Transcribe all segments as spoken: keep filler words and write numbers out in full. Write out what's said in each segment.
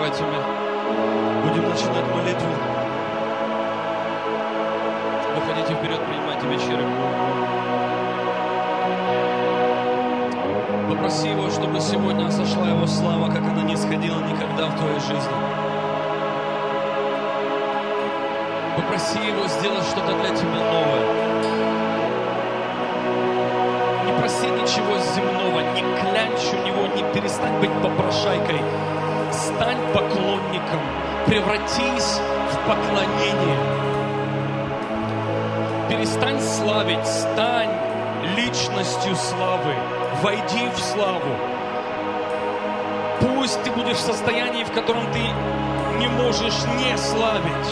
кроватями. Будем начинать молитву. Выходите вперед, принимайте вечерю. Попроси Его, чтобы сегодня сошла Его слава, как она не сходила никогда в твоей жизни. Попроси Его сделать что-то для тебя новое. Не проси ничего земного, не клянчь у Него, не перестань быть попрошайкой. Стань поклонником, превратись в поклонение. Перестань славить, стань личностью славы. Войди в славу. Пусть ты будешь в состоянии, в котором ты не можешь не славить.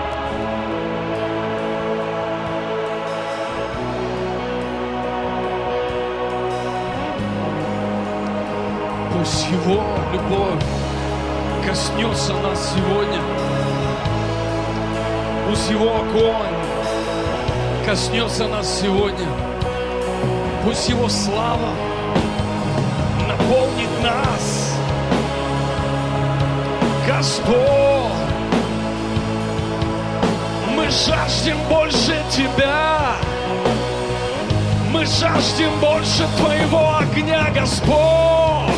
Пусть Его любовь коснется нас сегодня. Пусть Его огонь коснется нас сегодня. Пусть Его слава наполнит нас. Господь, мы жаждем больше Тебя. Мы жаждем больше Твоего огня, Господь.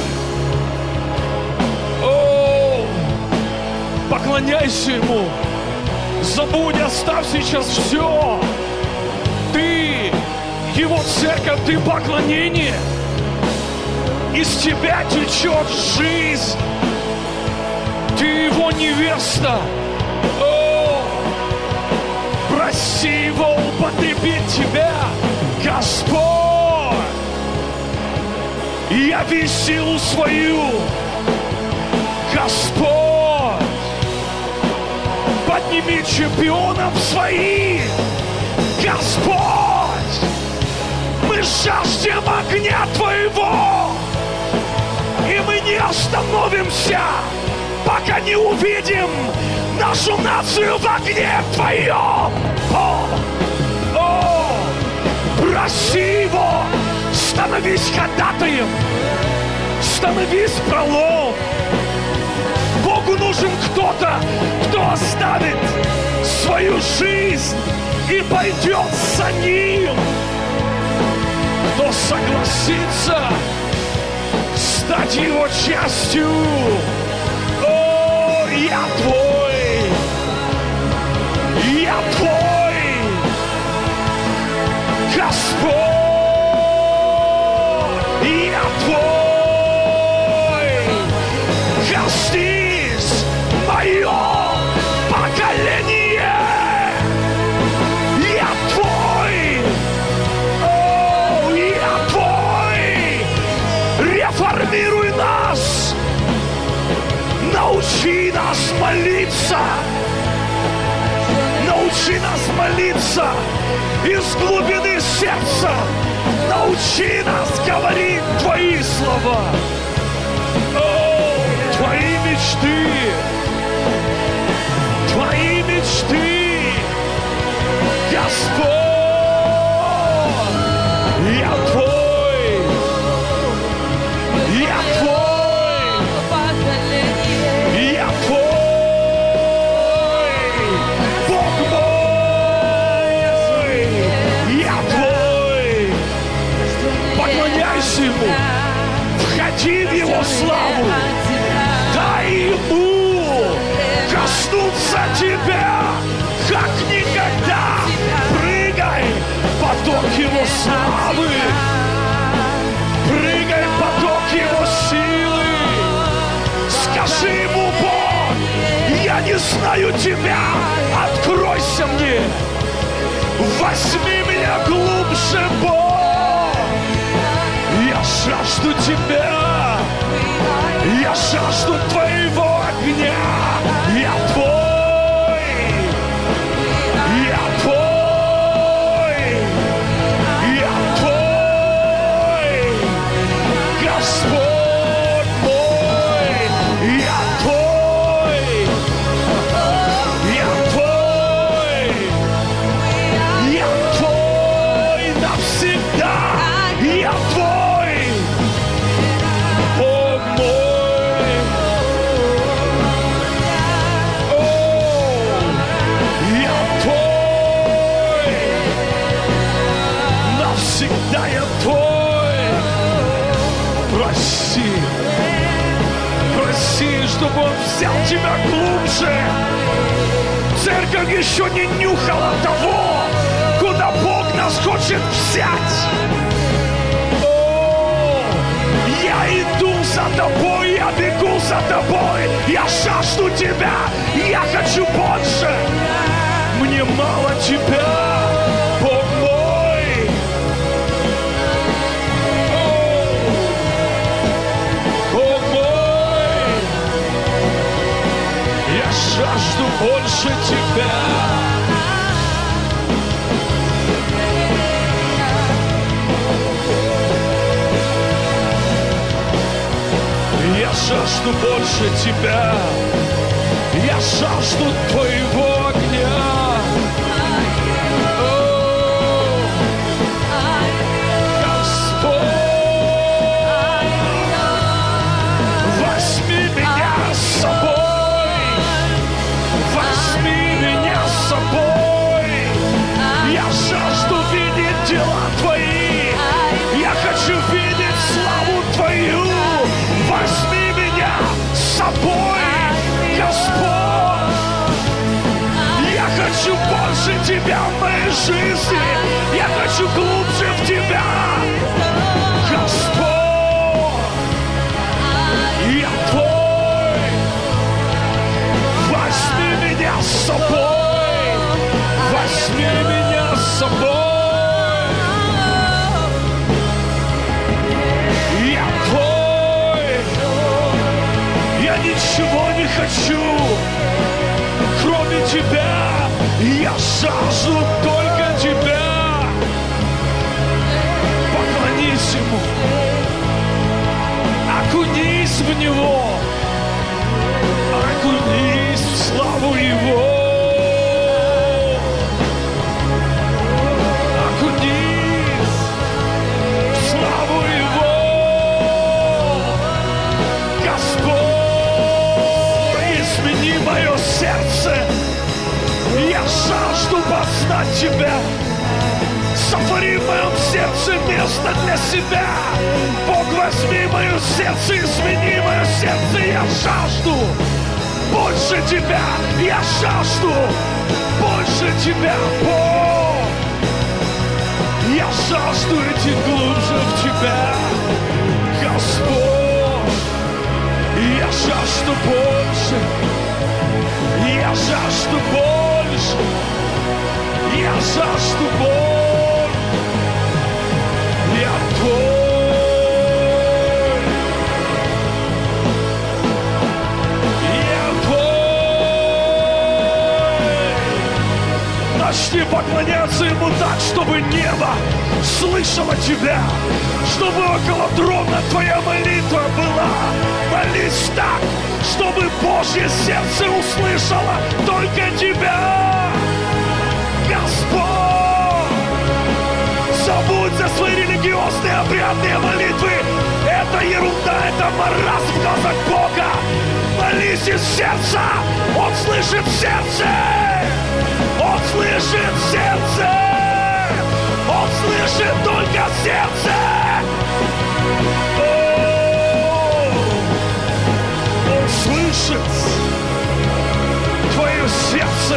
О, поклоняйся Ему. Забудь, оставь сейчас все. Ты Его церковь, ты поклонение. Из тебя течет жизнь. Ты Его невеста. О, проси Его употребить тебя, Господь. Яви силу свою, Господь. Подними чемпионов своих, Господь. Мы жаждем огня Твоего. И мы не остановимся, пока не увидим нашу нацию в огне Твоем. О, о, проси Его, становись ходатаем, становись пролом. Богу нужен кто-то, кто оставит свою жизнь и пойдет за Ним, кто согласится стать Его частью. О, я Твой, я Твой, Господь, я Твой. Коснись мое поколение, я Твой. О, я Твой. Реформируй нас, научи нас молиться, научи нас молиться из глубины сердца, научи нас говорить Твои слова. О, Твои мечты, Твои мечты, Господь, я Твой, я Твой, я Твой, Бог мой, я Твой. Поклоняйся Ему, входи в Его славу, дай Ему коснуться тебя, как никогда. Прыгай в поток Его славы, прыгай в поток Его силы. Скажи Ему: Бог, я не знаю Тебя, откройся мне, возьми меня глубже, Бог. Я жажду Тебя, я жажду Твоего огня, я Твой, я Твой, я Твой, Господь мой, я Твой, я Твой, я Твой навсегда, я Твой, Бог мой. тебя глубже. Церковь еще не нюхала того, куда Бог нас хочет взять. О, я иду за тобой, я бегу за тобой, я жажду тебя, я хочу больше. Мне мало тебя, Бог мой. О, Бог мой, я жажду больше тебя. Я жажду больше тебя, я жажду твоего огня. О, Господь, возьми меня с собой, возьми меня с собой. Я жажду видеть дела твои, я хочу видеть славу твою. Возьми меня с собой, Господь. Я хочу больше тебя в моей жизни. Я хочу глубже в тебя, Господь. Я твой. Возьми меня с собой. Возьми меня с собой. Я твой. Я ничего не хочу, кроме тебя. Я жажду только тебя. Поклонись ему, окунись в него, окунись в славу его, окунись в славу его, Господь. Измени мое сердце, я жажду познать тебя. Сотвори в моем сердце место для себя. Бог, возьми мое сердце, измени мое сердце. Я жажду больше тебя, я жажду больше тебя, Бог. Я жажду идти глубже в тебя, Господь. Я жажду больше, я жажду больше, я жажду больше, я твой, я твой. Начни поклоняться ему так, чтобы небо слышало тебя, чтобы около трона твоя молитва была. Молись так, чтобы Божье сердце услышало только тебя, Господь. Забудь за свои религиозные обрядные молитвы. Это ерунда, это маразм в глазах Бога. Молись из сердца, Он слышит сердце, Он слышит сердце, Он слышит только сердце. Он слышит твое сердце.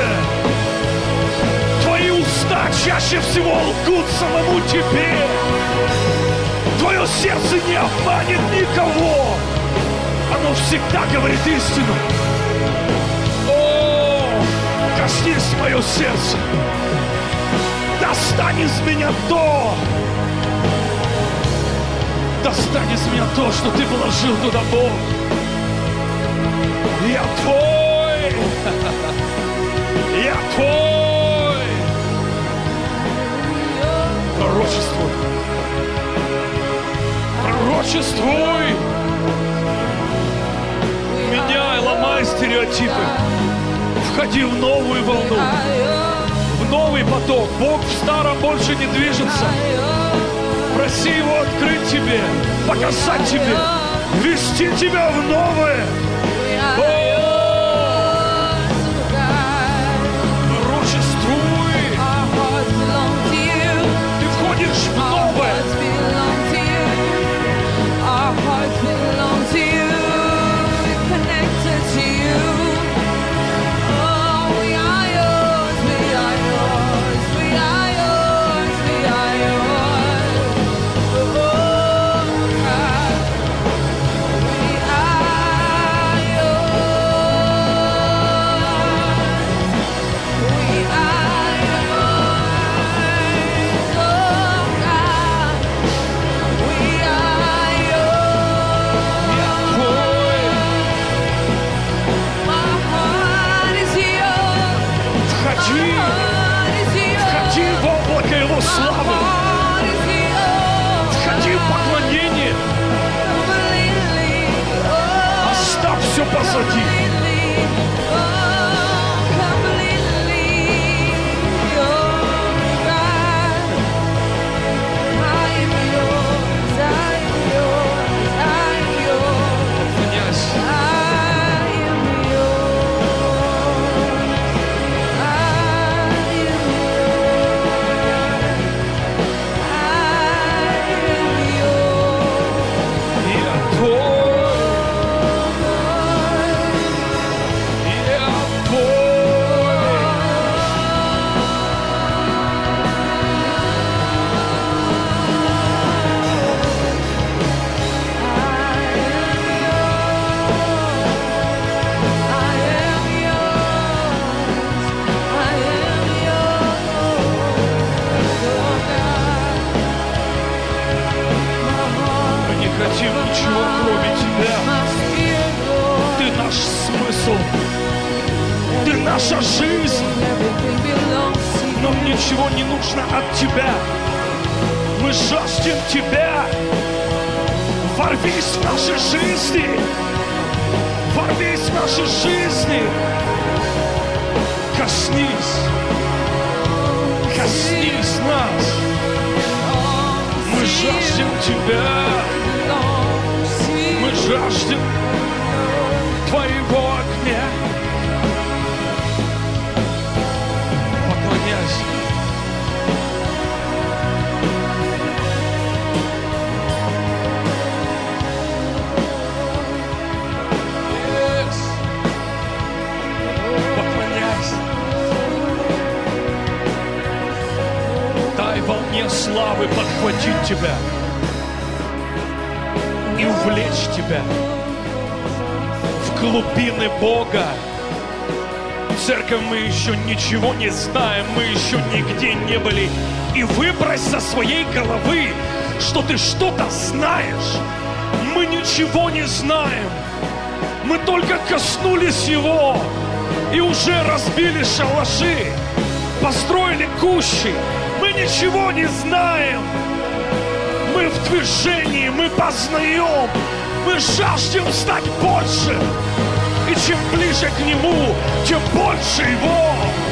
Твои уста чаще всего лгут самому тебе. Твое сердце не обманет никого. Оно всегда говорит истину. О, коснись мое сердце. Достань из меня то. Достань из меня то, что ты положил туда, Бог. Я твой. Я твой. Пророчествуй. Пророчествуй. Меняй, ломай стереотипы. Входи в новую волну, в новый поток. Бог в старом больше не движется. Проси Его открыть тебе, показать тебе, вести тебя в новое. Пророчествуй. Ты входишь в новое. Our hearts belong to you. We're connected to you. наша жизнь. Нам ничего не нужно от Тебя. Мы жаждем Тебя. Ворвись в наши жизни. Ворвись в наши жизни. Коснись. Коснись нас. Мы жаждем Тебя. Мы жаждем Твоего огня. Поклоняйся. Yes. Поклоняйся. Дай волне славы подхватить Тебя и увлечь Тебя в глубины Бога. Церковь, мы еще ничего не знаем, мы еще нигде не были. И выбрось со своей головы, что ты что-то знаешь. Мы ничего не знаем. Мы только коснулись Его и уже разбили шалаши, построили кущи. Мы ничего не знаем. Мы в движении, мы познаем, мы жаждем стать больше. И чем ближе к Нему, тем больше Его.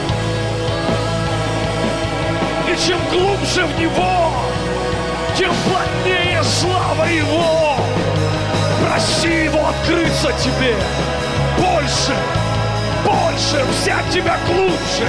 И чем глубже в Него, тем плотнее слава Его. Проси Его открыться тебе. Больше, больше, взять тебя глубже.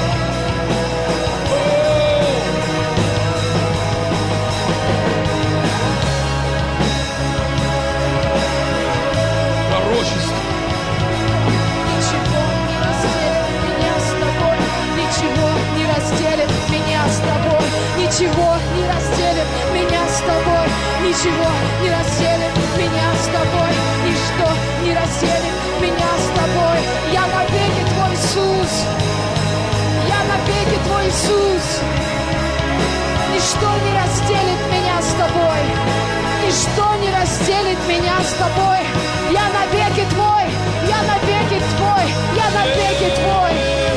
Ничего не разделит меня с тобой, ничего не разделит меня с тобой, ничто не разделит меня с тобой. Я навеки Твой Иисус, я навеки Твой Иисус. Ничто не разделит меня с тобой, ничто не разделит меня с тобой. Я навеки Твой, я навеки Твой, я навеки Твой,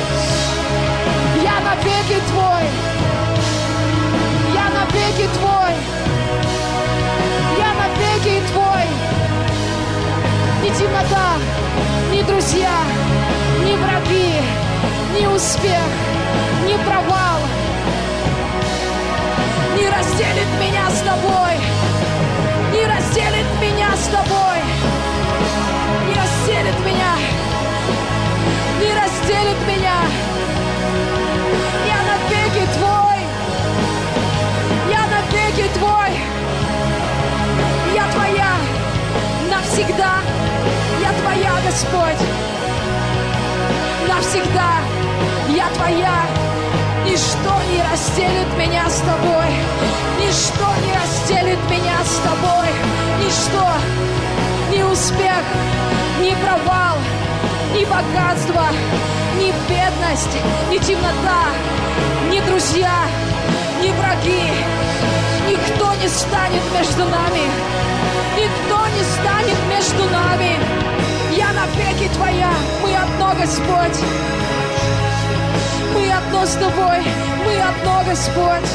я навеки Твой. Я навеки Твой, я навеки Твой. Ни темнота, ни друзья, ни враги, ни успех, ни провал не разделит меня с Тобой, не разделит меня с Тобой, не разделит меня, не разделит меня. Я навеки Твой. Я навеки Твой, я Твоя навсегда, я Твоя, Господь, навсегда, я Твоя. Ничто не разделит меня с Тобой, ничто не разделит меня с Тобой, ничто, ни успех, ни провал, ни богатство, ни бедность, ни темнота, ни друзья, ни враги. Никто не станет между нами. Никто не станет между нами. Я навеки Твоя. Мы одно, Господь. Мы одно с Тобой. Мы одно, Господь.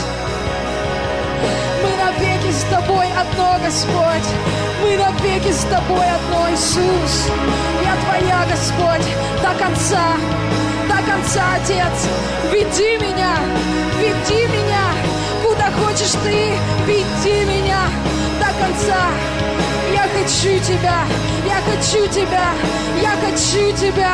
Мы навеки с Тобой одно, Господь. Мы навеки с Тобой одно, Иисус. Я Твоя, Господь, до конца. До конца, Отец. Веди меня. Веди меня. Куда хочешь Ты, веди меня до конца. Я хочу Тебя, я хочу Тебя, я хочу Тебя.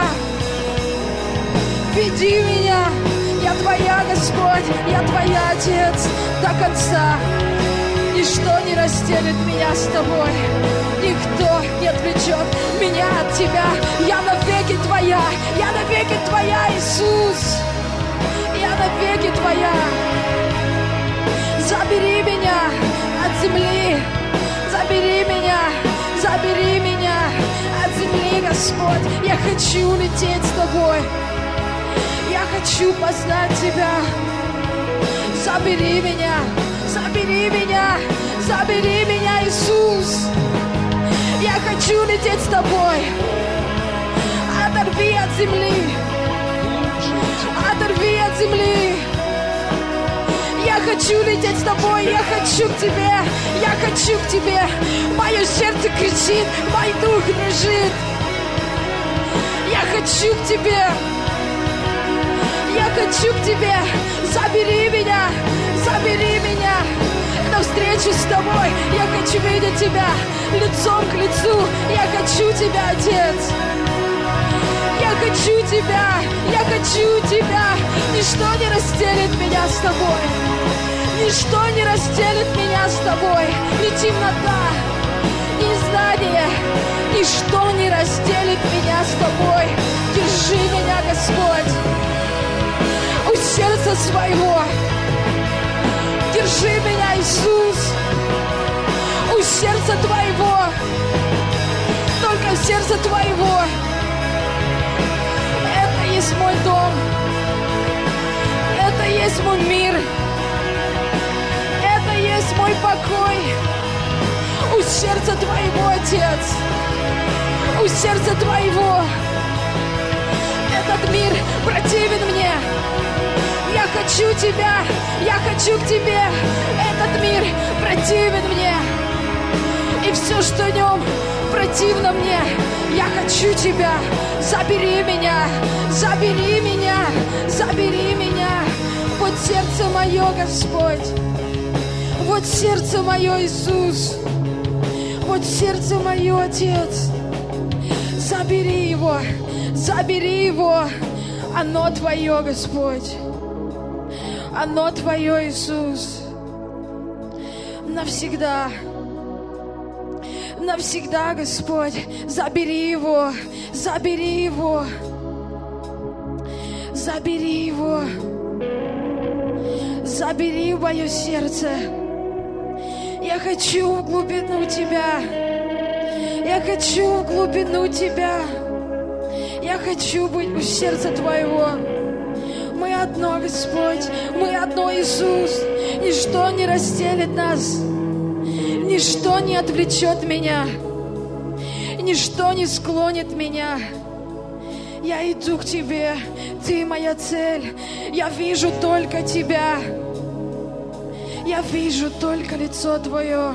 Веди меня, я Твоя, Господь, я Твоя, Отец, до конца. Ничто не разделит меня с Тобой, никто не отвлечет меня от Тебя. Я навеки Твоя, я навеки Твоя, Иисус. Я навеки Твоя. Забери меня от земли, забери меня, забери меня от земли, Господь. Я хочу лететь с Тобой, я хочу познать Тебя. Забери меня, забери меня, забери меня, Иисус. Я хочу лететь с Тобой. Оторви от земли, земли. Я хочу лететь с тобой, я хочу к тебе, я хочу к тебе. Мое сердце кричит, мой дух дрожит. Я хочу к тебе, я хочу к тебе. Забери меня, забери меня на встречу с тобой. Я хочу видеть тебя лицом к лицу. Я хочу тебя, Отец. Я хочу тебя, я хочу тебя. Ничто не разделит меня с тобой. Ничто не разделит меня с тобой. Ни темнота, ни знание. Ничто не разделит меня с тобой. Держи меня, Господь, у сердца своего. Держи меня, Иисус, у сердца Твоего. Только в сердце Твоего. Это есть мой дом. Это есть мой мир. Это есть мой покой. У сердца Твоего, Отец. У сердца Твоего. Этот мир противен мне. Я хочу Тебя. Я хочу к Тебе. Этот мир противен мне. И все, что в нем противно мне. Я хочу Тебя. Забери меня. Забери меня. Забери меня. Вот сердце мое, Господь. Вот сердце мое, Иисус. Вот сердце мое, Отец. Забери его. Забери его. Оно Твое, Господь. Оно Твое, Иисус. Навсегда. Навсегда, Господь. Забери его. Забери его. Забери его. Забери мое сердце. Я хочу в глубину Тебя. Я хочу в глубину Тебя. Я хочу быть у сердца Твоего. Мы одно, Господь. Мы одно, Иисус. Ничто не разделит нас. Ничто не отвлечет меня. Ничто не склонит меня. Я иду к Тебе. Ты моя цель. Я вижу только Тебя. Я вижу только лицо Твое.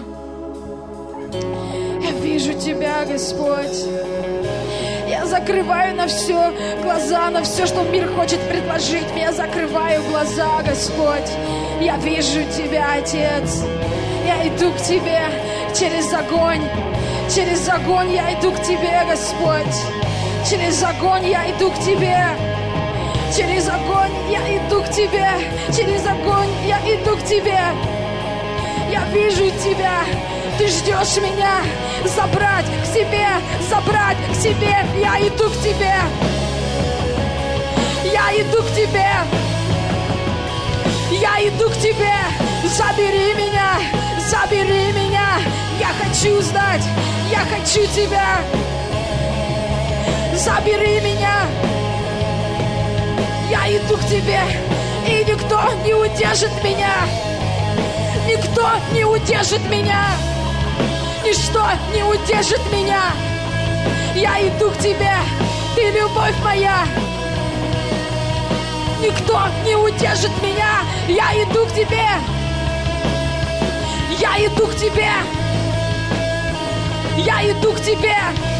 Я вижу Тебя, Господь. Я закрываю на все глаза, на все, что мир хочет предложить. Я закрываю глаза, Господь. Я вижу Тебя, Отец. Я иду к Тебе через огонь. Через огонь я иду к Тебе, Господь. Через огонь я иду к Тебе. Через огонь я иду к Тебе. Через огонь я иду к Тебе. Я вижу Тебя. Ты ждешь меня забрать к себе, забрать к себе. Я иду к Тебе. Я иду к Тебе. Я иду к Тебе. Забери меня, забери меня. Я хочу знать, я хочу Тебя. Забери меня. Я иду к Тебе. И никто не удержит меня. Никто не удержит меня. Ничто не удержит меня. Я иду к Тебе. Ты любовь моя. Никто не удержит меня. Я иду к Тебе. Я иду к Тебе. Я иду к Тебе.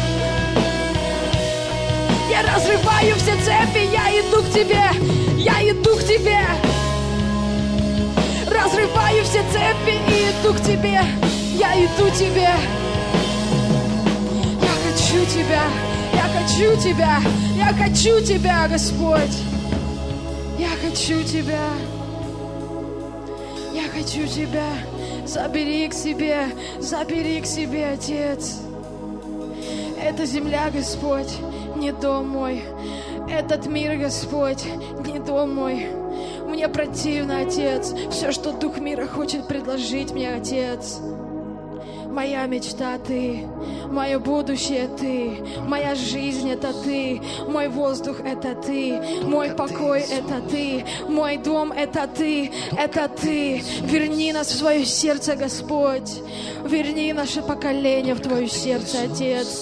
Я разрываю все цепи. Я иду к Тебе. Я иду к Тебе. Разрываю все цепи и иду к Тебе. Я иду к Тебе. Я хочу Тебя. Я хочу Тебя. Я хочу Тебя, Господь. Я хочу Тебя. Я хочу Тебя. Забери к себе. Забери к себе, Отец. Эта земля, Господь, не дом мой. Этот мир, Господь, не дом мой. Мне противно, Отец, все, что Дух мира хочет предложить мне, Отец. Моя мечта Ты, мое будущее Ты, моя жизнь это Ты, мой воздух это Ты, мой покой это Ты, мой дом это Ты, это Ты. Верни нас в свое сердце, Господь. Верни наше поколение в Твое сердце, Отец.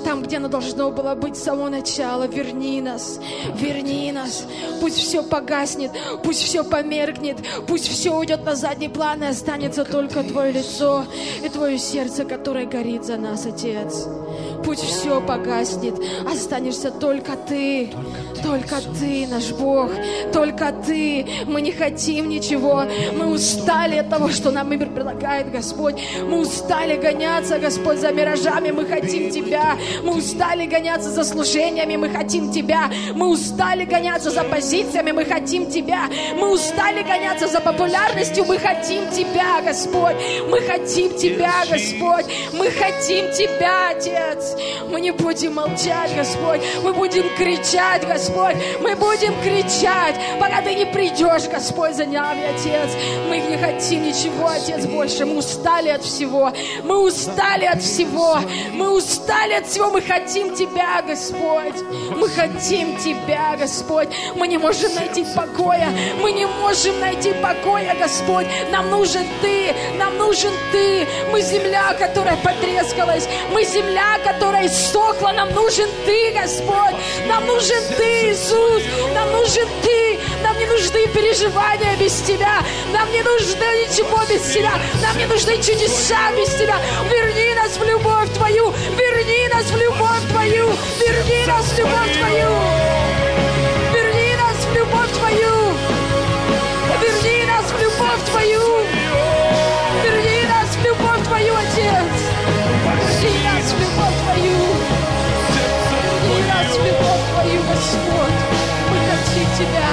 там, где оно должно было быть с самого начала. Верни нас, верни нас. Пусть все погаснет, пусть все померкнет, пусть все уйдет на задний план, и останется только Твое лицо и Твое сердце, которое горит за нас, Отец. Пусть все погаснет, останешься только Ты, только Ты, наш Бог, только Ты. Мы не хотим ничего, мы устали от того, что нам мир предлагает, Господь. Мы устали гоняться, Господь, за миражами, мы хотим Тебя. Мы устали гоняться за служениями, мы хотим Тебя. Мы устали гоняться за позициями, мы хотим Тебя. Мы устали гоняться за популярностью, мы хотим Тебя, Господь. Мы хотим Тебя, Господь. Мы хотим Тебя, Отец. Мы не будем молчать, Господь. Мы будем кричать, Господь. Мы будем кричать, пока Ты не придешь, Господь, за нами, Отец. Мы не хотим ничего, Отец, больше. Мы устали от всего. Мы устали от всего. Мы устали от всего. Мы хотим Тебя, Господь. Мы хотим Тебя, Господь. Мы не можем найти покоя. Мы не можем найти покоя, Господь. Нам нужен Ты. Нам нужен Ты. Мы земля, которая потрескалась. Мы земля, которая иссохла. Нам нужен Ты, Господь. Нам нужен Ты, Иисус. Нам нужен Ты. Нам не нужны переживания без Тебя. Нам не нужно ничего без Тебя. Нам не нужны чудеса без Тебя. Верни нас в любовь Твою. Верни нас в любовь Твою. Верни нас в любовь Твою. Верни нас в любовь Твою. Верни нас в любовь Твою. Верни нас в любовь Твою, Отец. Верни нас в любовь Твою. Верни нас в любовь Твою, Господь. Мы хотим Тебя.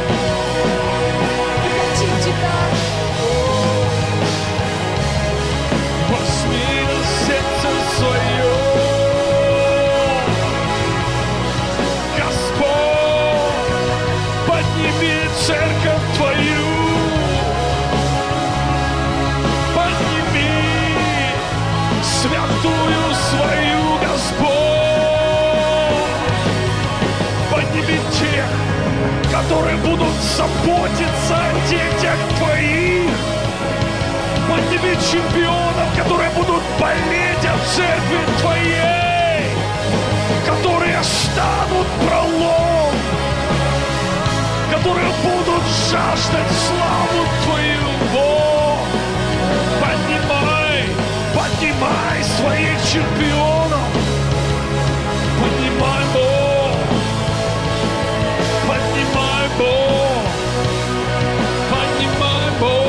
Мы хотим Тебя. Возьми сердце свое, Господь, подними церковь Твою, подними святую свою, Господь, подними тех, которые будут заботиться о детях Твоих. Подними чемпионов, которые будут болеть о церкви Твоей, которые станут пролом, которые будут жаждать славу Твою, Бог. Поднимай, поднимай своих чемпионов, поднимай, Бог, поднимай, Бог, поднимай, Бог.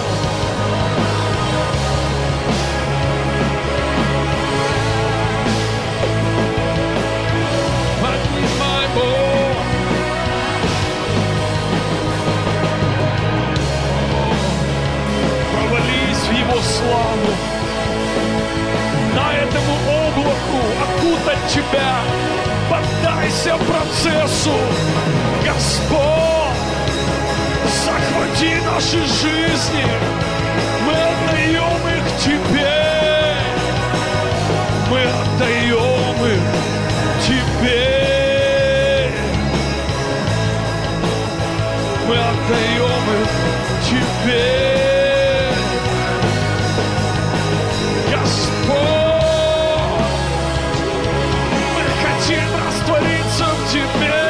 Провались в Его славу. На этому облаку окутать Тебя. Поддайся процессу. Господь, захвати наши жизни. Мы отдаем их Тебе. Мы отдаем их Тебе. Мы отдаем их Тебе, Господь. Мы хотим раствориться в Тебе.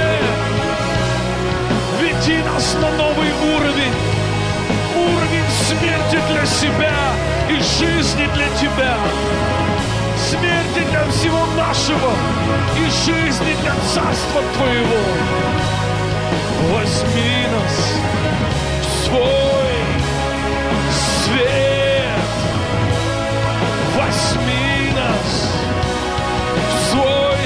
Веди нас на новый уровень, уровень смерти для себя и жизни для Тебя. Смерти для всего нашего и жизни для Царства Твоего. Возьми нас в свой свет. Возьми нас в свой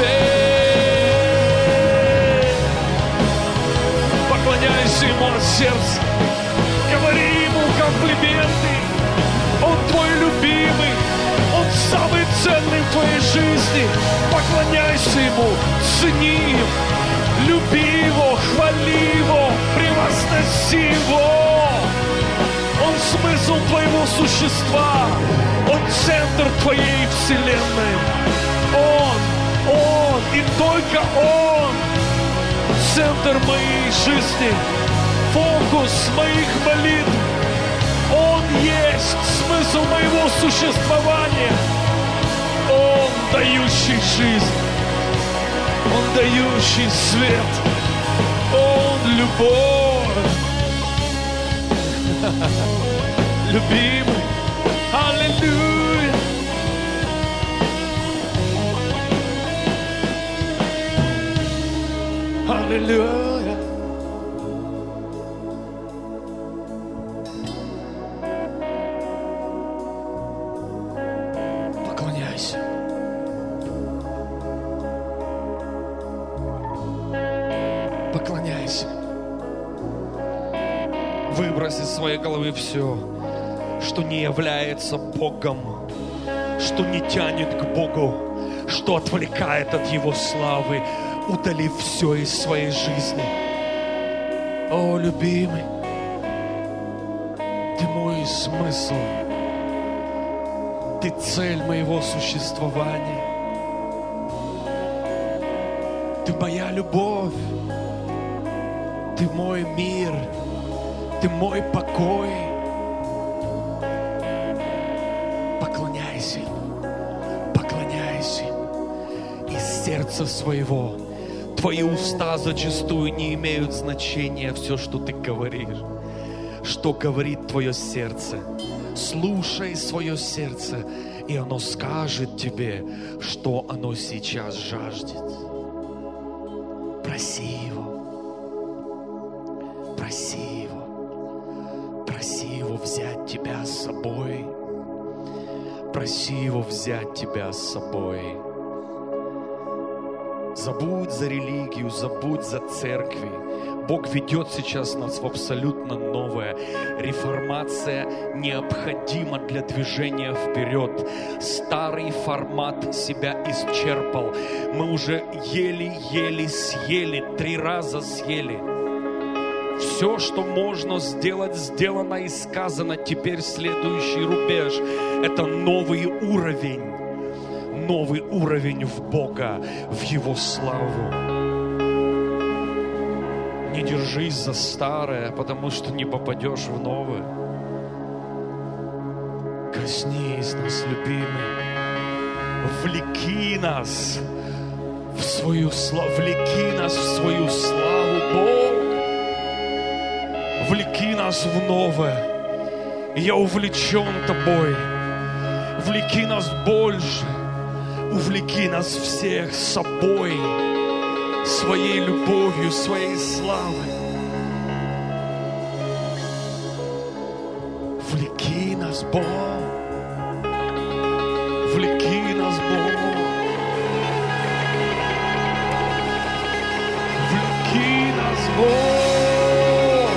свет. Поклоняйся Ему от сердца. Говори Ему комплименты. Он Твой любимый. Он самый ценный в Твоей жизни. Поклоняйся Ему. Цени Его. Люби Его, хвали Его, превозноси Его. Он смысл твоего существа. Он центр твоей вселенной. Он, Он и только Он центр моей жизни, фокус моих молитв. Он есть смысл моего существования. Он дающий жизнь. Он дающий свет. Он любовь. Любимый. Аллилуйя. Аллилуйя. Поклоняйся. Поклоняйся. Выбрось из своей головы все, что не является Богом, что не тянет к Богу, что отвлекает от Его славы. Удали все из своей жизни. О, любимый, Ты мой смысл, Ты цель моего существования. Ты моя любовь, Ты мой мир, Ты мой покой. Поклоняйся, поклоняйся из сердца своего. Твои уста зачастую не имеют значения все, что ты говоришь. Что говорит твое сердце? Слушай свое сердце, и оно скажет тебе, что оно сейчас жаждет. Проси Его. Проси Его. Проси Его взять тебя с собой. Проси Его взять тебя с собой. Забудь за религию, забудь за церкви. Бог ведет сейчас нас в абсолютно новое. Реформация необходима для движения вперед. Старый формат себя исчерпал. Мы уже еле-еле съели, три раза съели. Все, что можно сделать, сделано и сказано. Теперь следующий рубеж – это новый уровень. Новый уровень в Бога, в Его славу. Не держись за старое, потому что не попадешь в новое. Коснись нас, любимый. Влеки нас в свою славу. Влеки нас в свою славу, Бог. Влеки нас в новое. Я увлечен Тобой. Влеки нас больше. Увлеки нас всех с собой, своей любовью, своей славой. Влеки нас, Бог. Влеки нас, Бог. Влеки нас, Бог.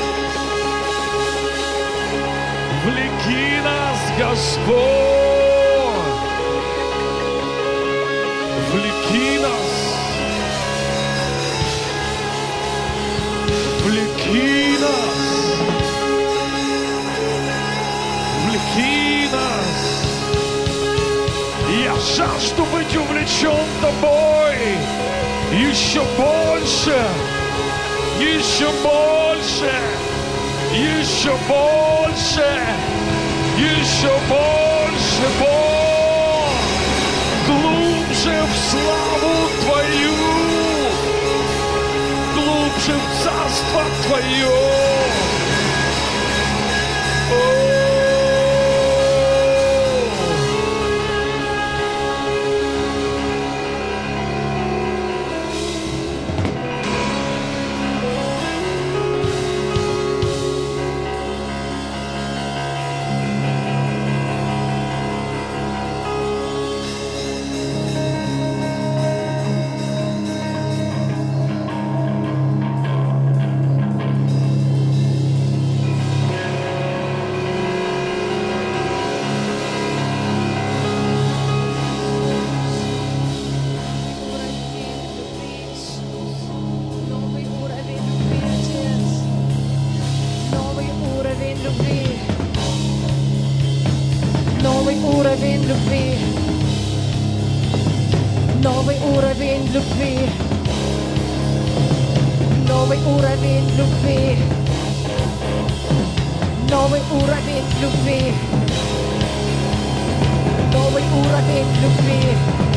Влеки нас, Господь. Влеки нас, влеки нас, влеки нас. Я жажду быть увлечен Тобой еще больше, еще больше, еще больше, еще больше, Бог. Глубже в славу Твою, глубже в царство Твое. Новый уровень любви. Новый уровень любви. Новый уровень любви. Новый уровень любви.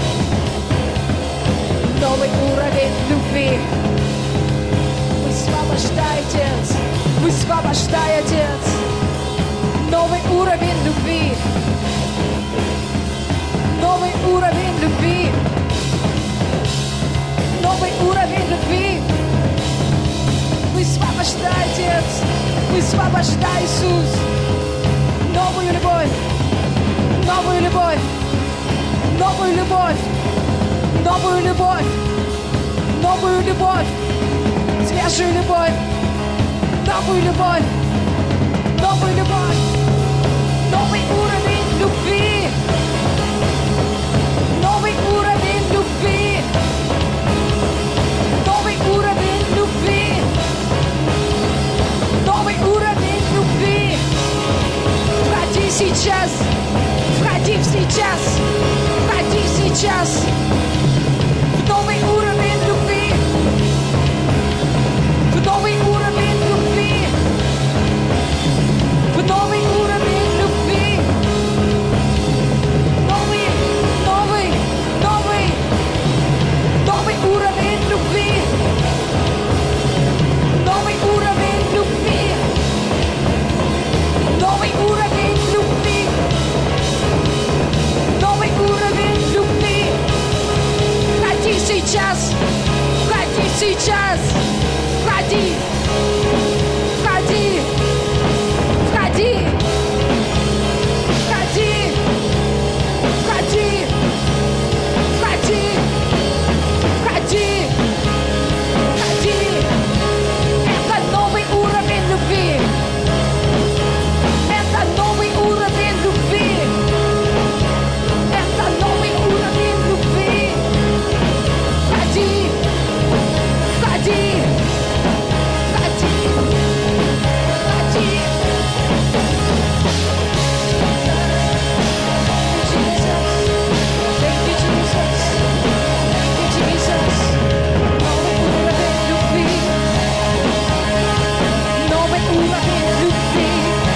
Новый уровень любви. Высвобождай, Отец. Высвобождай, Отец. Новый уровень любви. Новый уровень любви. Новый уровень любви. Высвобождай, Отец. Высвобождай, Иисус. Новую любовь. Новую любовь. Новую любовь. Новую любовь. Новую любовь. Свежую любовь. Новую любовь. Новую любовь. Новый уровень любви. Новый уровень любви. Новый уровень любви. Новый уровень любви. Входи сейчас. Входи сейчас. Входи сейчас. В новый уровень любви. В новый уровень любви. В новый уровень любви. Новый, новый, новый, новый уровень любви. Новый уровень любви. Новый уровень любви. Новый уровень любви. Входи сейчас. Входи сейчас. Входи. Входи. Входи. Входи. Входи. Входи. Входи. Входи. Это новый уровень любви. Это новый уровень любви. Это новый уровень любви. Входи. Входи. Входи. Входи. Thank you, Jesus. Thank you, Jesus. Новый уровень любви. Новый уровень любви.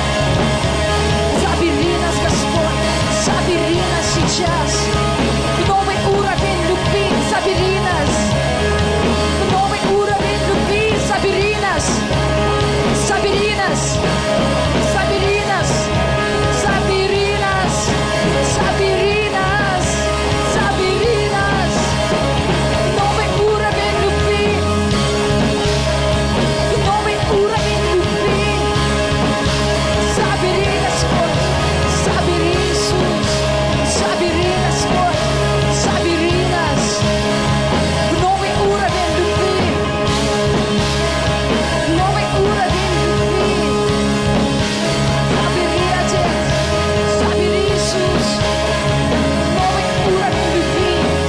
Забери нас, Господь. Забери нас сейчас. В новый уровень любви. Забери нас. В новый уровень любви. Забери нас. Забери нас. Забери нас. Забери нас. Забери нас. Забери нас. Новый уровень любви. Новый уровень любви. Забери, Господь. Забери, Иисус. Забери, Господь. Забери нас. В новый уровень любви. Новый уровень любви. Забери, Отец. Забери, Иисус. Новый уровень любви.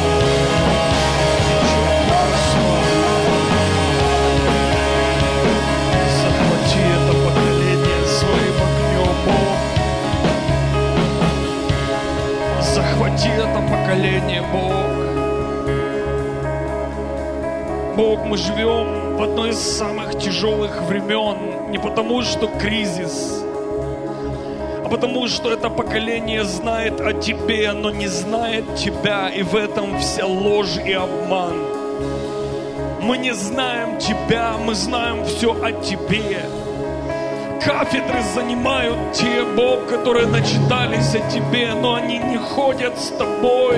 Захвати это поколение своим огнем, Бог. Захвати это поколение, Бог. Бог, мы живем в одно из самых тяжелых времен. Не потому, что кризис, а потому, что это поколение знает о Тебе, но не знает Тебя, и в этом вся ложь и обман. Мы не знаем Тебя, мы знаем все о Тебе. Кафедры занимают те, Бог, которые начитались о Тебе, но они не ходят с Тобой.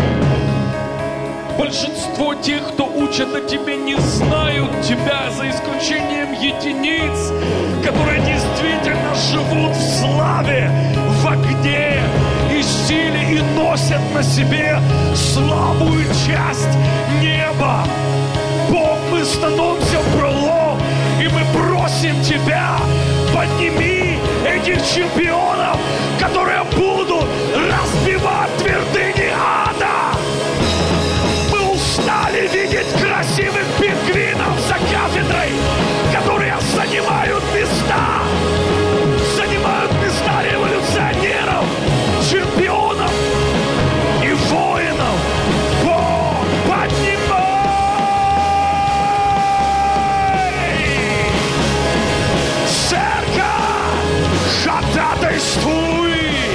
Большинство тех, кто учат о Тебе, не знают Тебя, за исключением единиц, которые действительно живут в славе, в огне и силе и носят на себе слабую часть неба. Бог, мы становимся в пролом, и мы просим Тебя, подними этих чемпионов, которые будут разбивать твердыни ада. Мы устали видеть красивых пингвинов за кафедрой, которые занимают места, занимают места революционеров, чемпионов и воинов. Бог, поднимай! Церковь, ходатайствуй!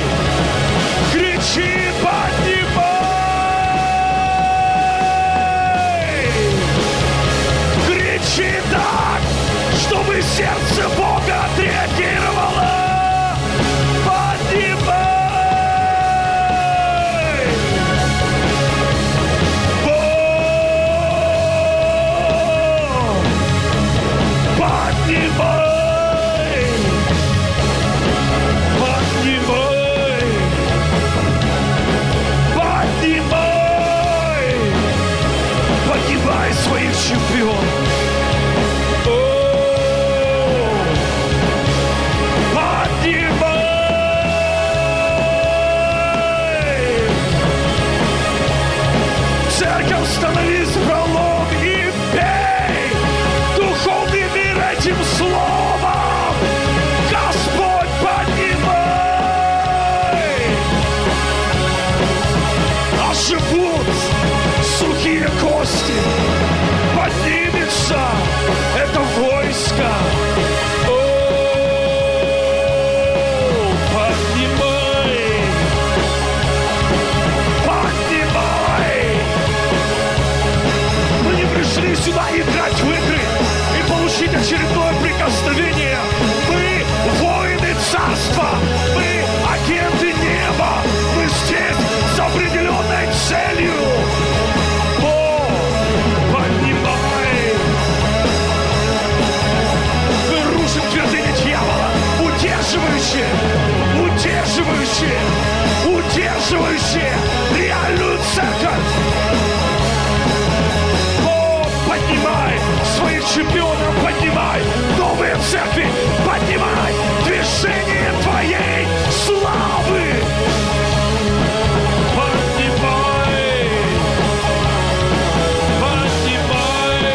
поднимется это войско. О, поднимай, поднимай. Мы не пришли сюда играть в игры и получить очередное прикосновение. Мы воины царства, мы агенты неба, мы здесь с определенной целью. О, поднимай. Мы рушим твердыни дьявола, удерживающие, удерживающие, удерживающие реальную церковь. О, поднимай своих чемпионов, поднимай новые церкви, поднимай движение твоей славы. Поднимай, поднимай,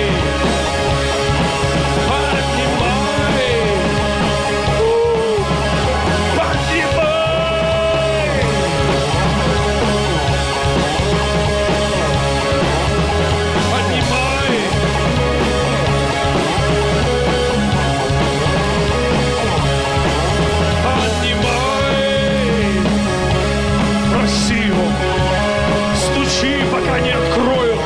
поднимай, У, поднимай. Поднимай. Поднимай. Проси его. Стучи, пока не откроют.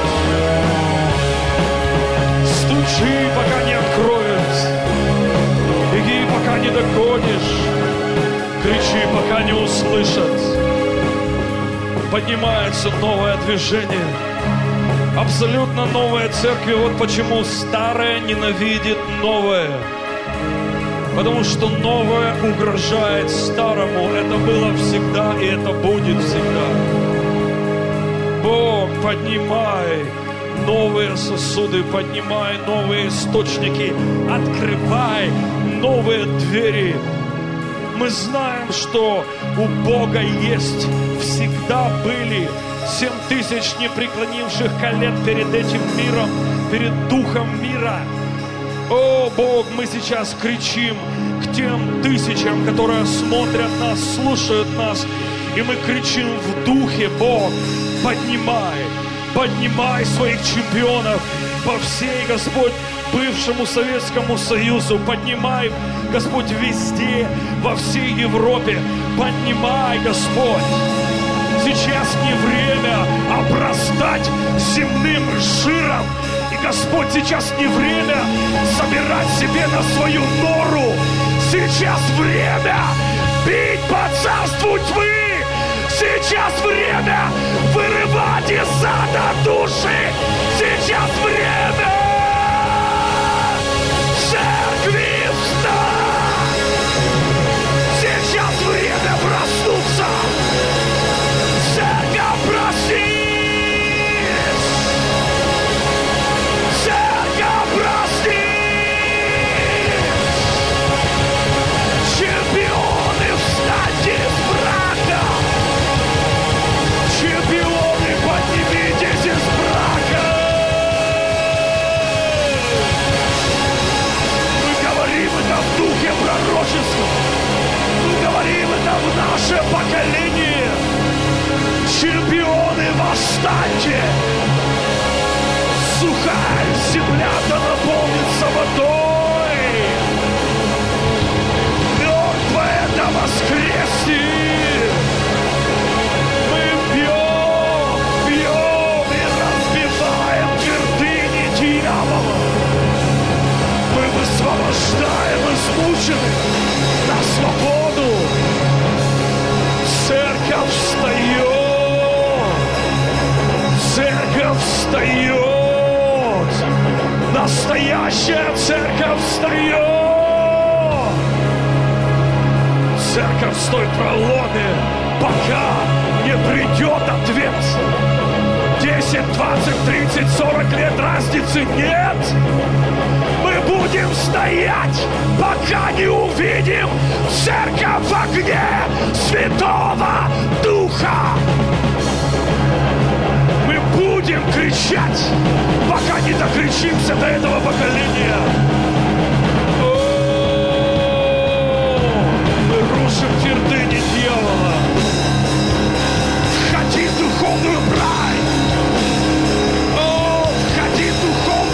Стучи, пока не откроют. Беги, пока не догонишь. Кричи, пока не услышат. Поднимается новое движение. Абсолютно новая церковь. Вот почему старое ненавидит новое. Потому что новое угрожает старому. Это было всегда, и это будет всегда. Бог, поднимай новые сосуды, поднимай новые источники, открывай новые двери. Мы знаем, что у Бога есть, всегда были семь тысяч непреклонивших колен перед этим миром, перед духом мира. О, Бог, мы сейчас кричим к тем тысячам, которые смотрят нас, слушают нас, и мы кричим в духе: Бог, поднимай, поднимай своих чемпионов по всей, Господь, бывшему Советскому Союзу, поднимай, Господь, везде, во всей Европе, поднимай, Господь. Сейчас не время обрастать земным жиром. И, Господь, сейчас не время собирать себе на свою нору. Сейчас время бить по царству тьмы. Сейчас время вырывать из ада души. Сейчас время церкви встать. Сейчас время проснуться. Церковь, проснись! Церковь, проснись! Чемпионы, встаньте из брака! Чемпионы, поднимитесь из брака! Мы говорим это в духе пророчества. Мы говорим это в наше поколение. Чемпионы, восстаньте! Сухая земля-то наполнится водой! Мертвое-то воскреснет! Мы бьем, бьем и разбиваем твердыни дьявола! Мы высвобождаем измученных на свободу! Церковь встает! Церковь встает! Настоящая церковь встает! Церковь в той проломе, пока не придет ответ. десять, двадцать, тридцать, сорок лет разницы нет. Мы будем стоять, пока не увидим церковь в огне Святого Духа. Мы будем кричать, пока не докричимся до этого поколения. Мы рушим твердыни дьявола. Входи в духовную брань. О, входи в духовную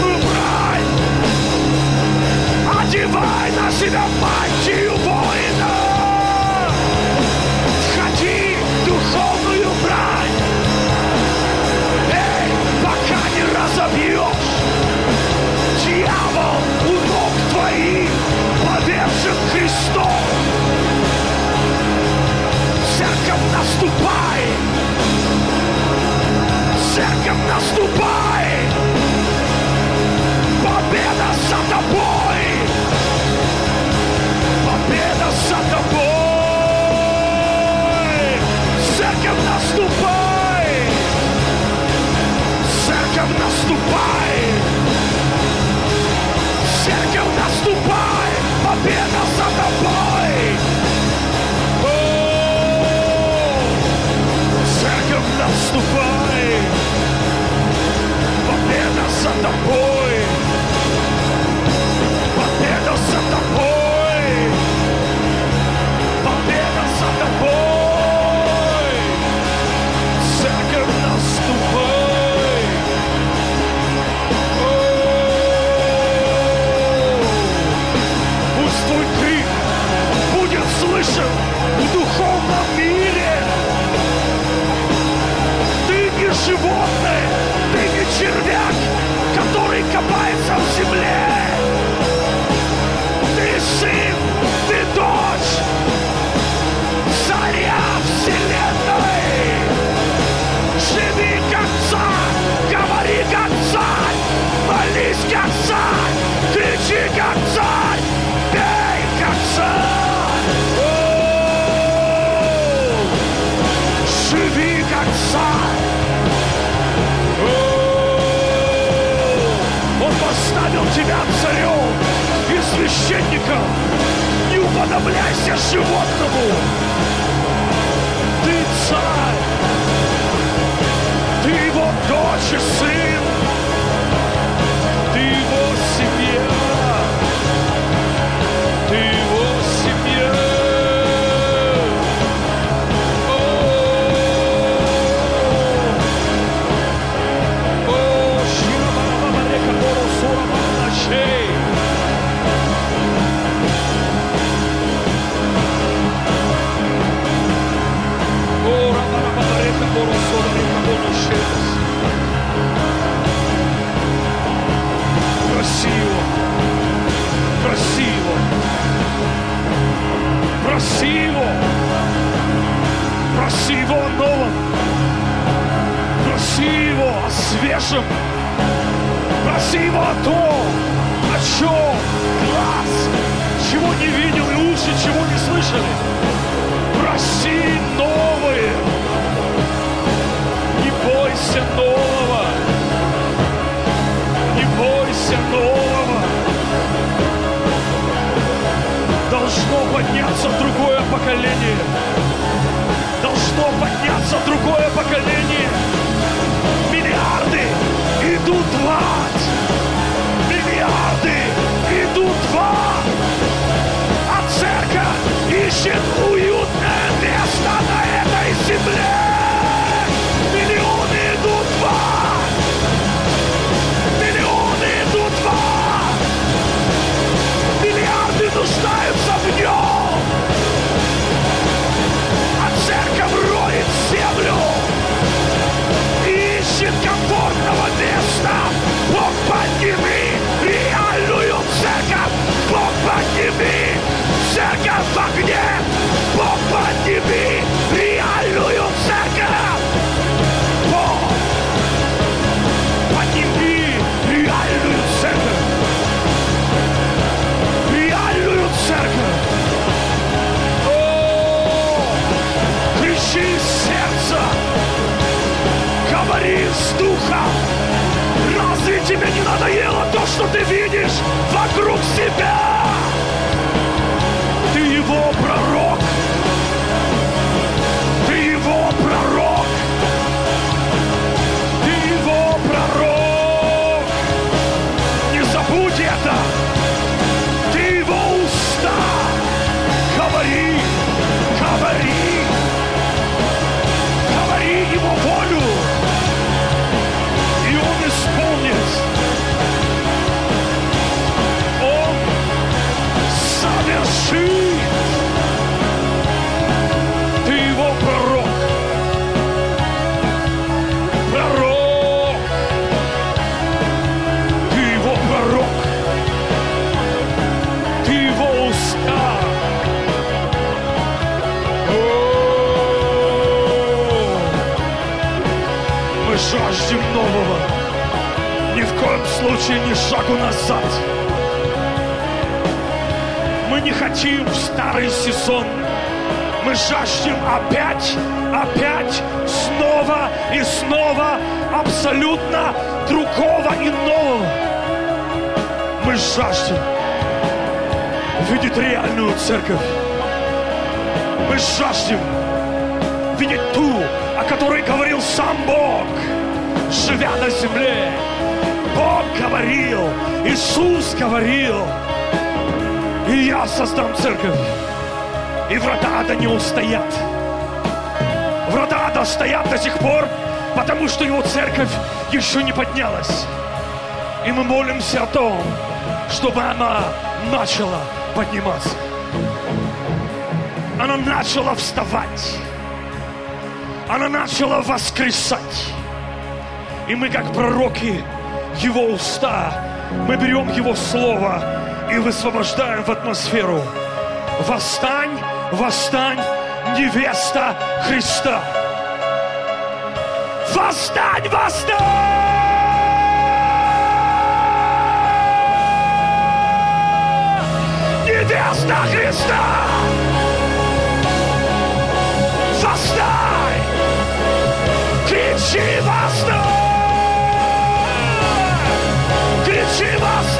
поставил тебя царем и священником. Не уподобляйся животному. Ты царь. Ты его дочь и сын. Ты его семья. Ты его семья. О, Ширабарабарека Борусурабарашей. О, Рабарабарека Борусурабарека Борушес. Красиво. Красиво. Красиво. Красиво о новом. Красиво о свежем. Красиво о том, о чем глаз, чего не видел и уши, чего не слышали. Проси новое. Не бойся нового. Не бойся нового. Должно подняться другое поколение. Должно подняться другое поколение. Миллиарды идут в ад. Миллиарды идут в ад. А церковь ищет уютное место на этой земле. Миллионы идут в ад. Миллионы идут в ад. Миллиарды нуждаются в нем. А церковь роет землю и ищет комфортного места. Бог, подними реальную церковь. Бог, подними церковь в огне. Бог, подними реальную церковь. Бог, подними реальную церковь. Реальную церковь. О, кричи из сердца. Говори с духом. Разве тебе не надоело то, что ты видишь вокруг себя? Ты его пророк. Ты его пророк. Ты его пророк. Не забудь это. Ты его уста. Говори, говори. Говори его волю. И он исполнит. Он совершит. Ты его пророк. Пророк. Ты его пророк. Ты его уста. О, мы жаждем нового. Ни в коем случае ни шагу назад. Мы не хотим в старый сезон. Мы жаждем опять, опять, снова и снова абсолютно другого и нового. Мы жаждем видеть реальную церковь. Мы жаждем видеть ту, о которой говорил сам Бог, живя на земле. Бог говорил, Иисус говорил, и я создам церковь, и врата ада не устоят. Врата ада стоят до сих пор, потому что его церковь еще не поднялась. И мы молимся о том, чтобы она начала подниматься. Она начала вставать. Она начала воскресать. И мы, как пророки, его уста, мы берем его слово и высвобождаем в атмосферу. Восстань, восстань, невеста Христа. Восстань, восстань! Невеста Христа! Восстань! Кричи, восстань! Кричи, восстань!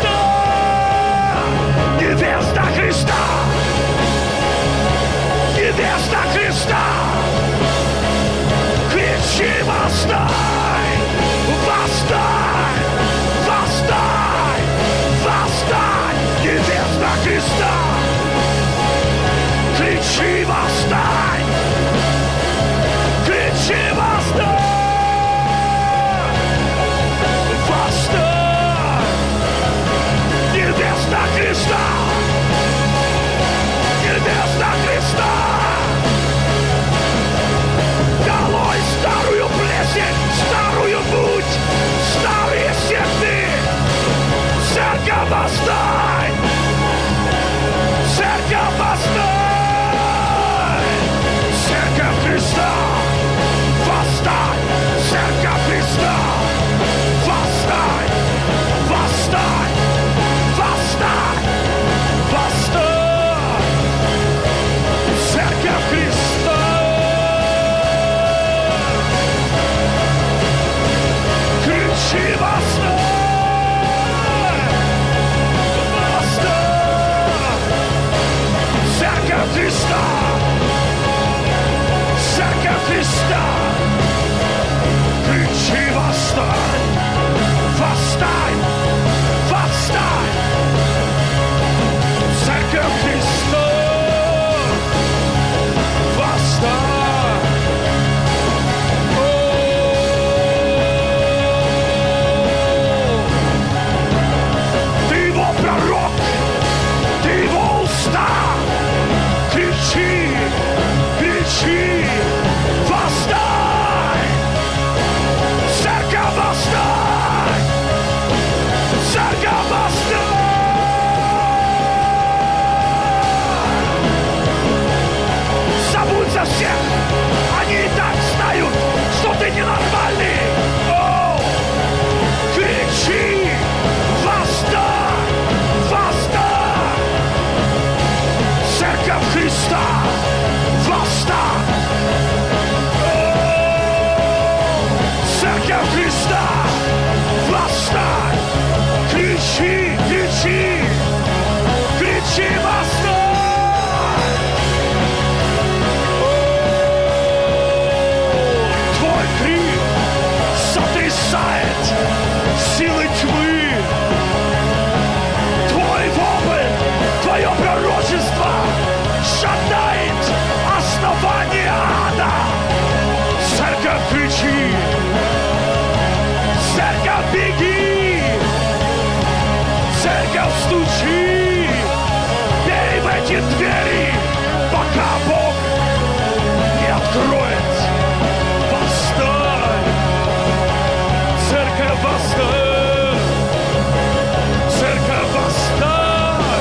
откроет. Восстань! Церковь, восстань! Церковь, восстань!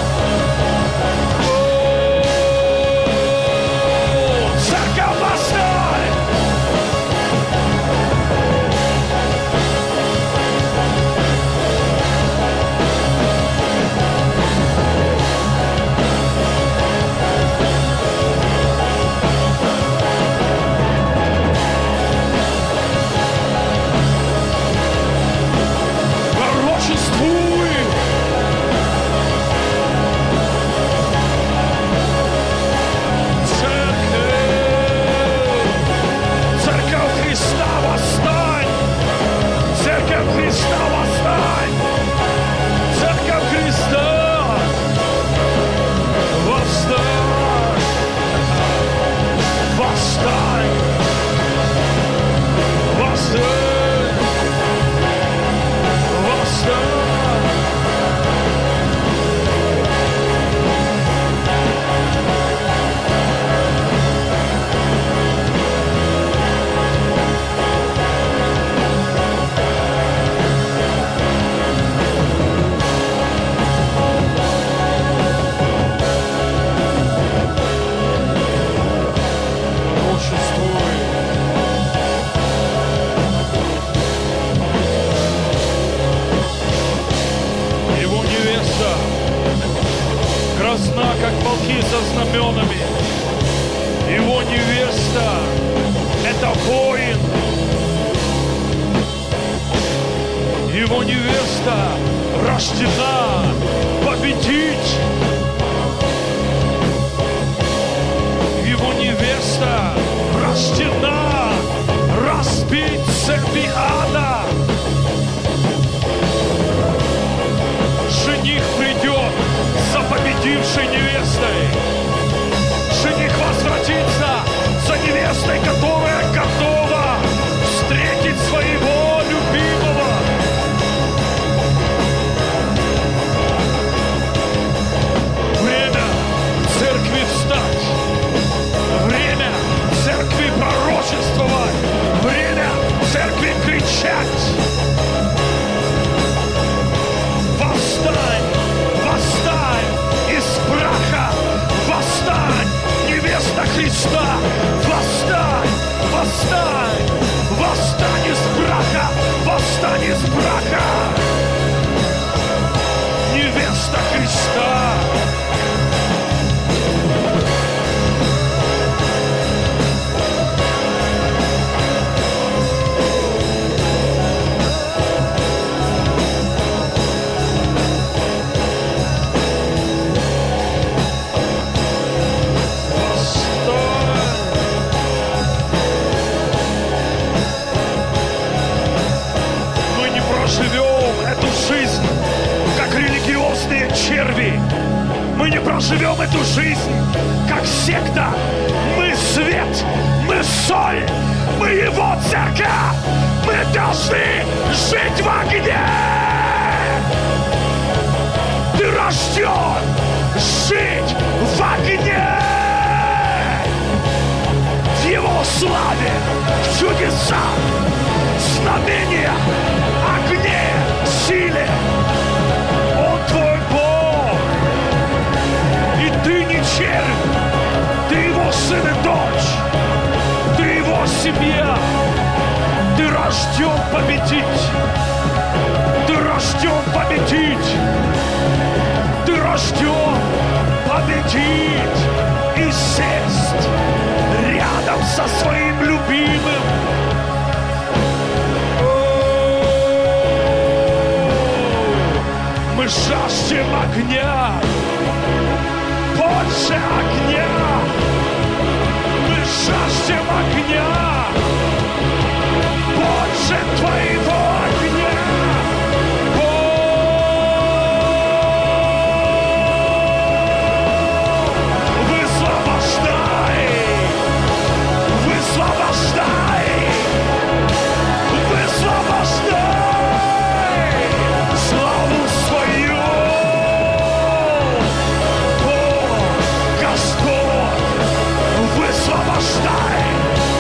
О, церковь, восстань! Пророчествуй! Церковь! Церковь Христа, восстань! Церковь Христа, восстань! Церковь Христа! Восстань! Восстань! Восстань! Восстань! Пророчествуй! Его невеста красна, как полки со знаменами. Его невеста — это воин. Его невеста рождена победить. Его невеста рождена разбить цепи ада. Жених придет за победившей невестой. Жених возвратится за невестой, которая готова встретить своего любимого. Время церкви встать. Время церкви пророчествовать. Время церкви кричать. Восстань! Восстань из праха! Восстань! Невеста Христа! Восстань! Восстань! Восстань из праха! Восстань из праха! Невеста Христа! Черви. Мы не проживем эту жизнь, как секта. Мы свет, мы соль, мы его церковь. Мы должны жить в огне. Ты рожден жить в огне. В его славе, в чудесах, знамениях, огне, силе. Он твой Бог. И ты не червь. Ты его сын и дочь. Ты его семья. Ты рожден победить. Ты рожден победить. Ты рожден победить и сесть рядом со своим любимым. Мы жаждем огня, больше огня. Мы жаждем огня, больше твоего огня. Высвобождай, высвобождай, высвобождай славу свою. О, Господь, высвобождай.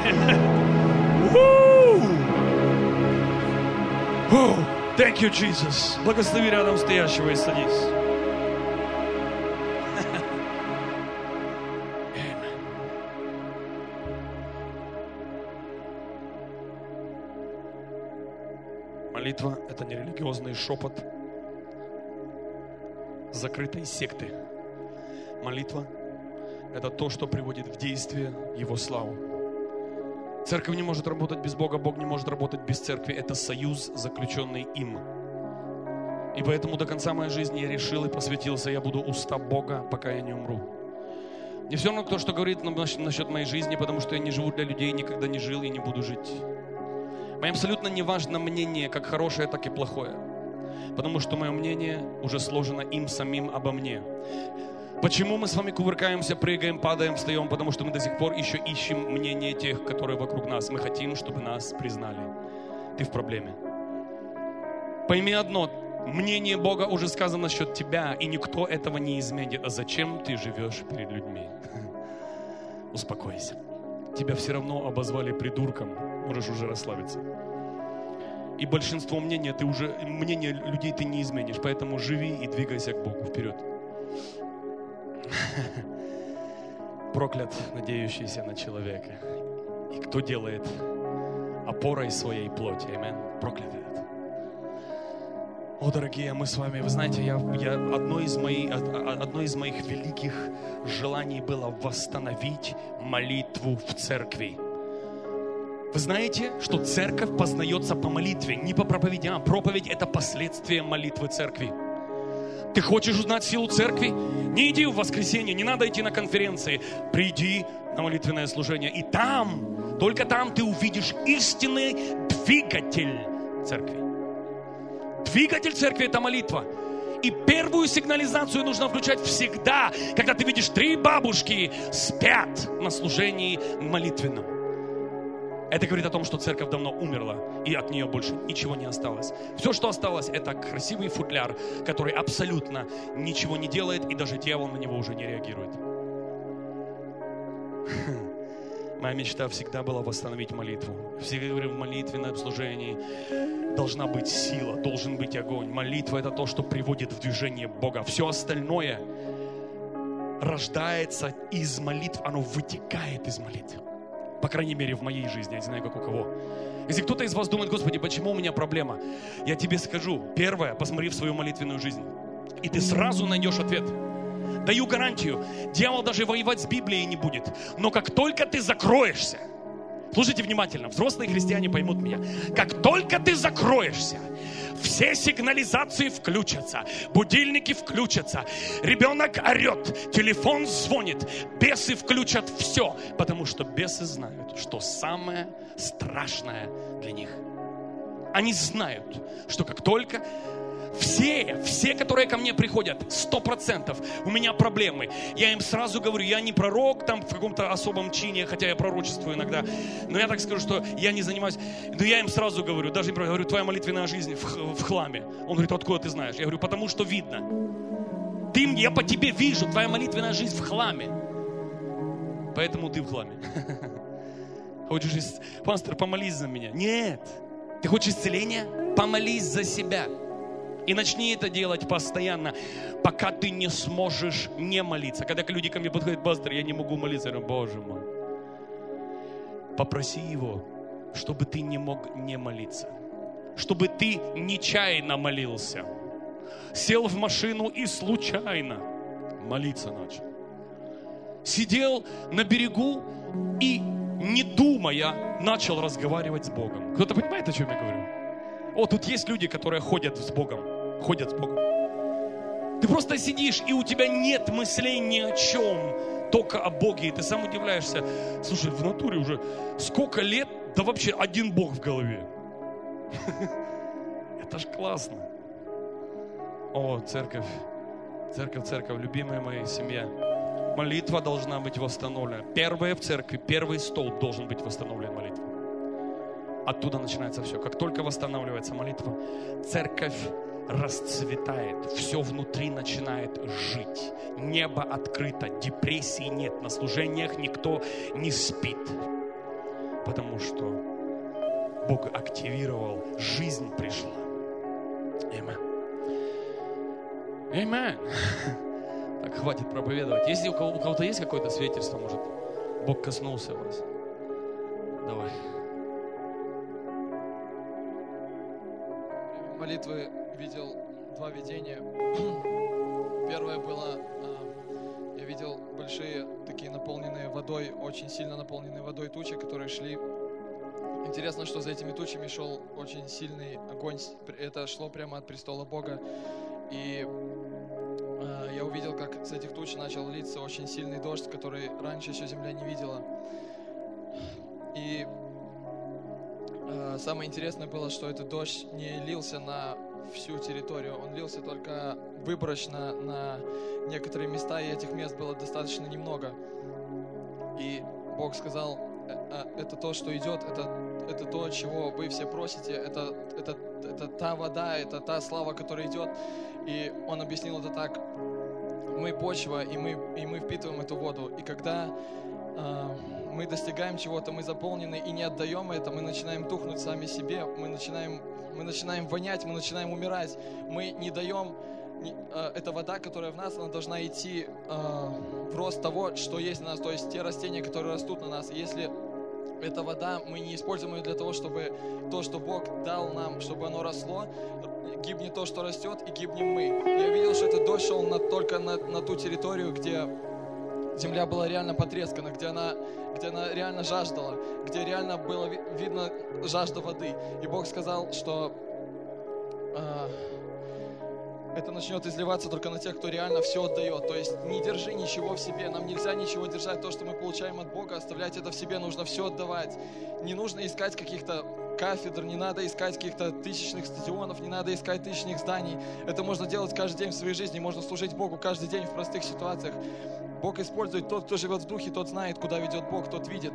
Thank you, Jesus. Благослови рядом стоящего и садись. Молитва – это не религиозный шепот закрытой секты. Молитва – это то, что приводит в действие Его славу. Церковь не может работать без Бога, Бог не может работать без церкви. Это союз, заключенный им. И поэтому до конца моей жизни я решил и посвятился, я буду уста Бога, пока я не умру. Не все равно, кто что говорит насчет моей жизни, потому что я не живу для людей, никогда не жил и не буду жить. Мне абсолютно не важно мнение, как хорошее, так и плохое. Потому что мое мнение уже сложено им самим обо мне. Почему мы с вами кувыркаемся, прыгаем, падаем, встаем? Потому что мы до сих пор еще ищем мнение тех, которые вокруг нас. Мы хотим, чтобы нас признали. Ты в проблеме. Пойми одно. Мнение Бога уже сказано насчет тебя, и никто этого не изменит. А зачем ты живешь перед людьми? Успокойся. Тебя все равно обозвали придурком. Можешь уже расслабиться. И большинство мнения, ты уже, мнение людей ты не изменишь. Поэтому живи и двигайся к Богу вперед. Проклят, надеющийся на человека. И кто делает опорой своей плоти. Аминь. Проклят этот. О, дорогие, мы с вами, вы знаете, я, я, одно, из моих, одно из моих великих желаний было восстановить молитву в церкви. Вы знаете, что церковь познается по молитве, не по проповеди, а проповедь – это последствие молитвы церкви. Ты хочешь узнать силу церкви? Не иди в воскресенье, не надо идти на конференции. Приди на молитвенное служение. И там, только там ты увидишь истинный двигатель церкви. Двигатель церкви – это молитва. И первую сигнализацию нужно включать всегда, когда ты видишь три бабушки спят на служении молитвенном. Это говорит о том, что церковь давно умерла, и от нее больше ничего не осталось. Все, что осталось, это красивый футляр, который абсолютно ничего не делает, и даже дьявол на него уже не реагирует. Моя мечта всегда была восстановить молитву. Всегда говорю, в молитвенном служении должна быть сила, должен быть огонь. Молитва – это то, что приводит в движение Бога. Все остальное рождается из молитв, оно вытекает из молитв. По крайней мере, в моей жизни, я не знаю, как у кого. Если кто-то из вас думает, Господи, почему у меня проблема? Я тебе скажу, первое, посмотри в свою молитвенную жизнь, и ты сразу найдешь ответ. Даю гарантию, дьявол даже воевать с Библией не будет. Но как только ты закроешься, слушайте внимательно, взрослые христиане поймут меня, как только ты закроешься, все сигнализации включатся, будильники включатся, ребенок орет, телефон звонит, бесы включат все, потому что бесы знают, что самое страшное для них. Они знают, что как только все, все, которые ко мне приходят, сто процентов, у меня проблемы. Я им сразу говорю, я не пророк там в каком-то особом чине, хотя я пророчествую иногда, но я так скажу, что я не занимаюсь, но я им сразу говорю, даже им говорю, твоя молитвенная жизнь в, в хламе. Он говорит, откуда ты знаешь? Я говорю, потому что видно. Ты, я по тебе вижу, твоя молитвенная жизнь в хламе. Поэтому ты в хламе. Хочешь, пастор, помолись за меня? Нет. Ты хочешь исцеления? Помолись за себя. И начни это делать постоянно, пока ты не сможешь не молиться. Когда люди ко мне подходят, пастор, я не могу молиться. Я говорю, Боже мой. Попроси Его, чтобы ты не мог не молиться. Чтобы ты нечаянно молился. Сел в машину и случайно молиться начал. Сидел на берегу и, не думая, начал разговаривать с Богом. Кто-то понимает, о чем я говорю? О, тут есть люди, которые ходят с Богом. Ходят с Богом. Ты просто сидишь, и у тебя нет мыслей ни о чем, только о Боге. И ты сам удивляешься. Слушай, в натуре уже сколько лет, да вообще один Бог в голове. Это ж классно. О, церковь, церковь, церковь, любимая моя семья. Молитва должна быть восстановлена. Первое в церкви, первый столб должен быть восстановлен молитвой. Оттуда начинается все. Как только восстанавливается молитва, церковь расцветает, все внутри начинает жить. Небо открыто, депрессии нет, на служениях никто не спит. потому что Бог активировал, жизнь пришла. Аминь. Аминь. Так, хватит проповедовать. Если у кого-то есть какое-то свидетельство, может, Бог коснулся вас. Давай. Молитвы видел два видения. Первое было, я видел большие такие наполненные водой, очень сильно наполненные водой тучи, которые шли. Интересно, что за этими тучами шел очень сильный огонь. Это шло прямо от престола Бога. И э, я увидел, как с этих туч начал литься очень сильный дождь, который раньше еще земля не видела. И э, самое интересное было, что этот дождь не лился на всю территорию. Он лился только выборочно на некоторые места, и этих мест было достаточно немного. И Бог сказал, это то, что идет, это, это то, чего вы все просите, это, это, это та вода, это та слава, которая идет. И Он объяснил это так: мы почва, и мы, и мы впитываем эту воду. И когда э, мы достигаем чего-то, мы заполнены и не отдаем это, мы начинаем тухнуть сами себе, мы начинаем, мы начинаем вонять, мы начинаем умирать, мы не даем. Эта вода, которая в нас, она должна идти э, в рост того, что есть на нас, то есть те растения, которые растут на нас. И если эта вода, мы не используем ее для того, чтобы то, что Бог дал нам, чтобы оно росло, гибнет то, что растет, и гибнем мы. Я видел, что этот дождь шел на, только на, на ту территорию, где земля была реально потрескана, где она, где она реально жаждала, где реально было ви- видно жажда воды. И Бог сказал, что э, это начнет изливаться только на тех, кто реально все отдает. То есть не держи ничего в себе. Нам нельзя ничего держать. То, что мы получаем от Бога, оставлять это в себе. Нужно все отдавать. Не нужно искать каких-то кафедр, не надо искать каких-то тысячных стадионов, не надо искать тысячных зданий. Это можно делать каждый день в своей жизни. Можно служить Богу каждый день в простых ситуациях. Бог использует тот, кто живет в духе, тот знает, куда ведет Бог, тот видит.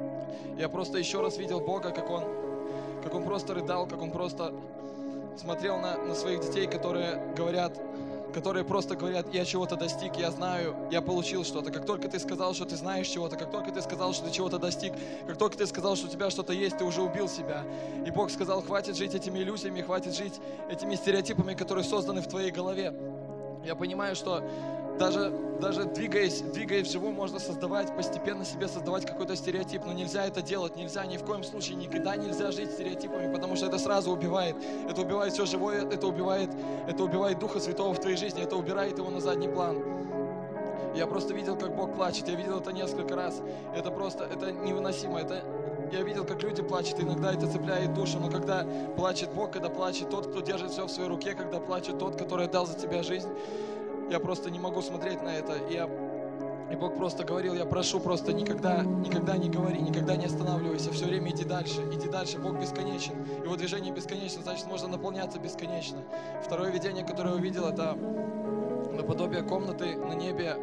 Я просто еще раз видел Бога, как Он, как Он просто рыдал, как Он просто смотрел на, на своих детей, которые говорят, которые просто говорят: я чего-то достиг, я знаю, я получил что-то. Как только ты сказал, что ты знаешь чего-то, как только ты сказал, что ты чего-то достиг, как только ты сказал, что у тебя что-то есть, ты уже убил себя. И Бог сказал: хватит жить этими иллюзиями, хватит жить этими стереотипами, которые созданы в твоей голове. Я понимаю, что Даже, даже двигаясь, двигаясь вживую, можно создавать, постепенно себе создавать какой-то стереотип. Но нельзя это делать, нельзя, ни в коем случае, никогда нельзя жить стереотипами, потому что это сразу убивает. Это убивает все живое, это убивает, это убивает Духа Святого в твоей жизни, это убирает его на задний план. Я просто видел, как Бог плачет, я видел это несколько раз. Это просто, это невыносимо, это... Я видел, как люди плачут, иногда это цепляет душу, но когда плачет Бог, когда плачет тот, кто держит все в своей руке, когда плачет тот, который отдал за тебя жизнь, я просто не могу смотреть на это. И, я, и Бог просто говорил: я прошу, просто никогда, никогда не говори, никогда не останавливайся, все время иди дальше, иди дальше. Бог бесконечен, Его движение бесконечно, значит, можно наполняться бесконечно. Второе видение, которое я увидел, это наподобие комнаты на небе,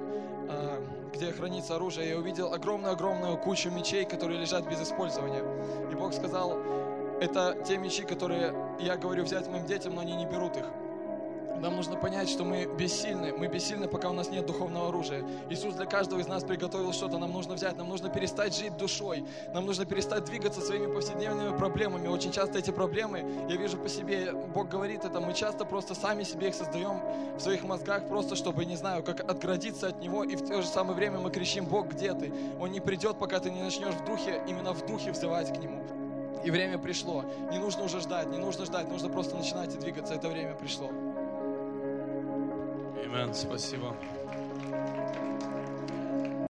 где хранится оружие. Я увидел огромную-огромную кучу мечей, которые лежат без использования. И Бог сказал: это те мечи, которые я говорю взять моим детям, но они не берут их. Нам нужно понять, что мы бессильны. Мы бессильны, пока у нас нет духовного оружия. Иисус для каждого из нас приготовил что-то. Нам нужно взять, нам нужно перестать жить душой. Нам нужно перестать двигаться своими повседневными проблемами. Очень часто эти проблемы, я вижу по себе, Бог говорит это, мы часто просто сами себе их создаем в своих мозгах, просто чтобы, не знаю, как отгородиться от Него. И в то же самое время мы кричим: Бог, где Ты? Он не придет, пока ты не начнешь в духе, именно в духе взывать к Нему. И время пришло. Не нужно уже ждать, не нужно ждать, нужно просто начинать и двигаться. Это время пришло. Аминь. Спасибо.